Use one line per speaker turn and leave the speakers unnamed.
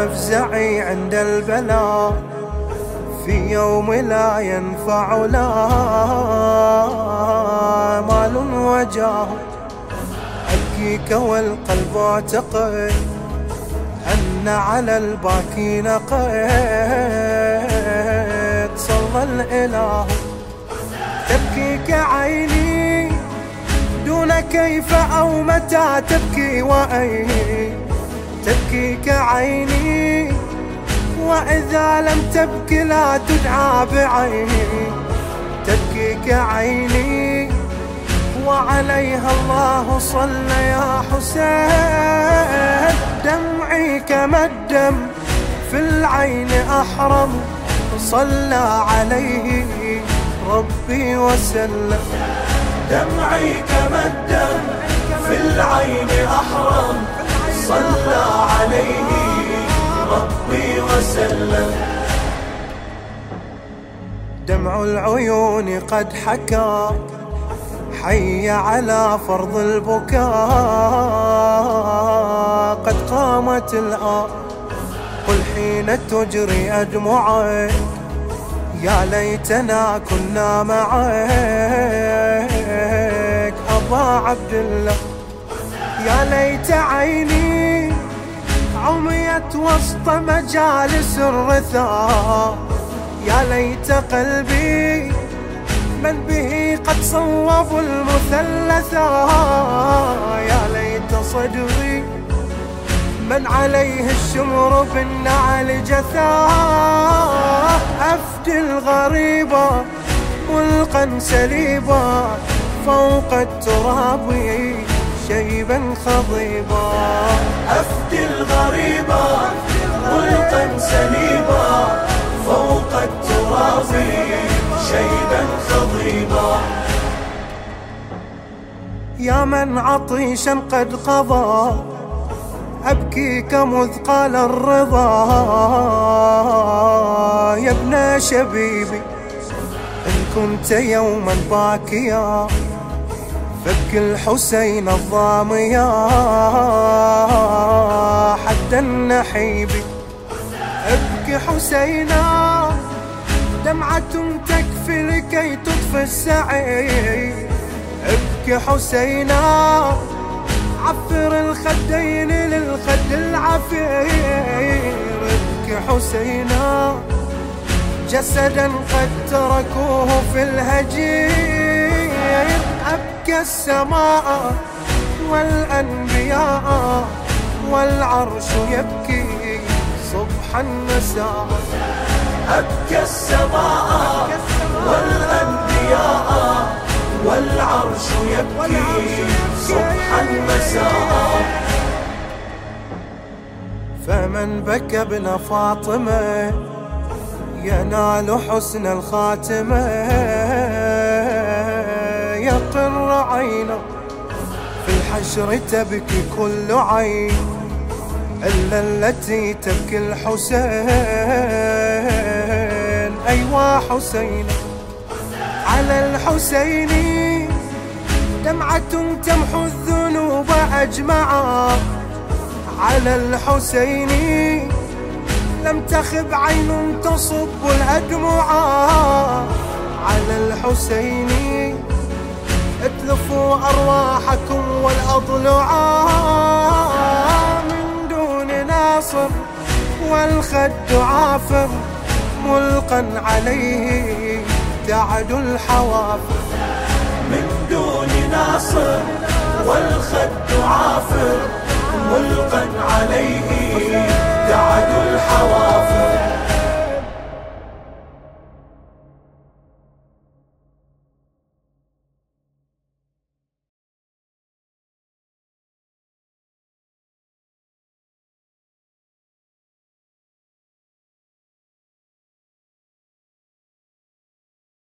مفزعي عند البلاء في يوم لا ينفع لا مال وجاه. أبكيك والقلب اعتقد أن على الباكين قد صلى الإله. تبكيك عيني دون كيف أو متى تبكي وأين. تبكيك عيني وإذا لم تبك لا تدعى بعيني. تبكيك عيني وعليها الله صلى يا حسين. دمعي كما الدم في العين أحرم صلى عليه ربي وسلم.
دمعي كما الدم في العين أحرم صلى عليه ربي وسلم.
دمع العيون قد حكى حي على فرض البكاء. قد قامت الآن قل حين تجري أدمعك يا ليتنا كنا معك أبا عبد الله. يا ليت عيني عميت وسط مجالس الرثاء. يا ليت قلبي من به قد صوبوا المثلثا. يا ليت صدري من عليه الشمر بالنعل جثا. أفدي الغريبة ملقا سليبا فوق التراب شيبا خضيبا.
أفدي الغريبة ملقا سليبا فوق التراب شيبا خضيبا.
يا من عطيشا قد قضى أبكيك مذ قال الرضا. يا ابن شبيبي إن كنت يوما باكيا فابكي الحسين الضاميا حد النحيب. ابكي حسينا دمعة تكفي لكي تطفي السعير. ابكي حسينا عفر الخدين للخد العفير. ابكي حسينا جسدا قد تركوه في الهجير. أبكى السماء والأنبياء والعرش يبكي صبحا مساء.
أبكى السماء والأنبياء والعرش يبكي صبحا مساء.
فمن بكى ابن فاطمة ينال حسن الخاتمة. يقر عينه في الحشر تبكي كل عين إلا التي تبكي الحسين. أيوا حسين على الحسين دمعة تمحو الذنوب أجمعا. على الحسين لم تخب عين تصب الأدمعا. على الحسين اتلفوا أرواحكم والأضلعا من دون ناصر والخد عافر ملقا عليه تعد الحوافر.
من دون ناصر والخد عافر ملقا عليه تعد الحوافر.